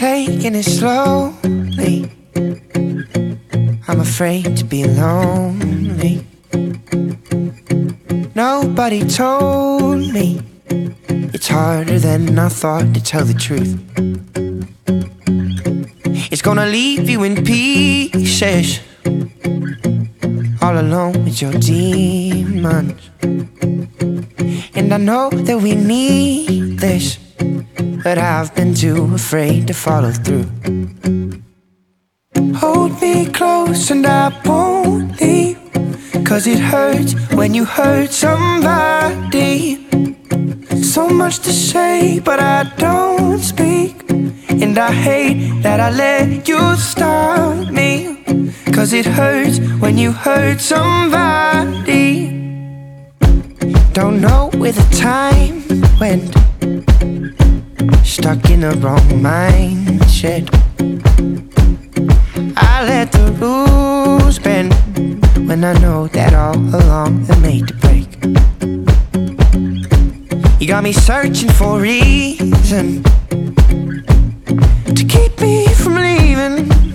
taking it slowly. I'm afraid to be lonely. Nobody told me it's harder than I thought to tell the truth. It's gonna leave you in pieces, all alone with your demons. And I know that we need this, but I've been too afraid to follow through. Hold me close and I won't leave, 'cause it hurts when you hurt somebody. So much to say, but I don't speak. And I hate that I let you stop me, 'cause it hurts when you hurt somebody. Don't know where the time went, stuck in the wrong mindset. I let the rules bend when I know that all along they're made to break. You got me searching for a reason to keep me from leaving,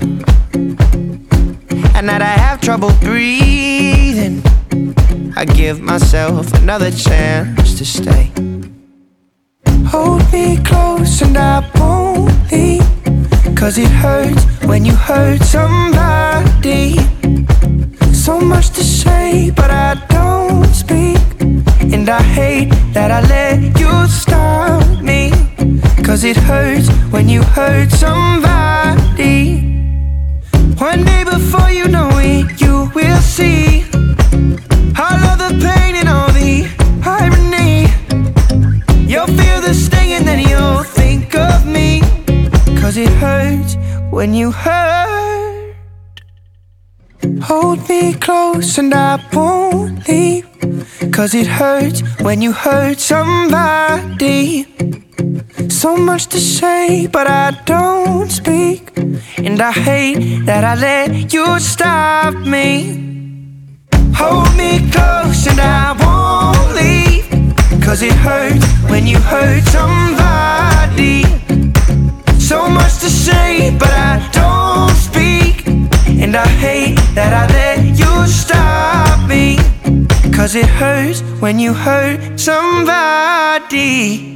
and that I have trouble breathing. I give myself another chance to stay. Hold me close and I won't leave, 'cause it hurts when you hurt somebody. So much to say, but I don't speak. And I hate that I let you stop me, 'cause it hurts when you hurt somebody. One day before you know it, you will see all of the pain and all the irony. You'll feel the sting and then you'll think of me, 'cause it hurts when you hurt. Hold me close and I won't leave, 'cause it hurts when you hurt somebody. So much to say, but I don't speak. And I hate that I let you stop me. Hold me close and I won't leave, 'cause it hurts when you hurt somebody. So much to say, but I don't speak. And I hate that I let you stop me, 'cause it hurts when you hurt somebody.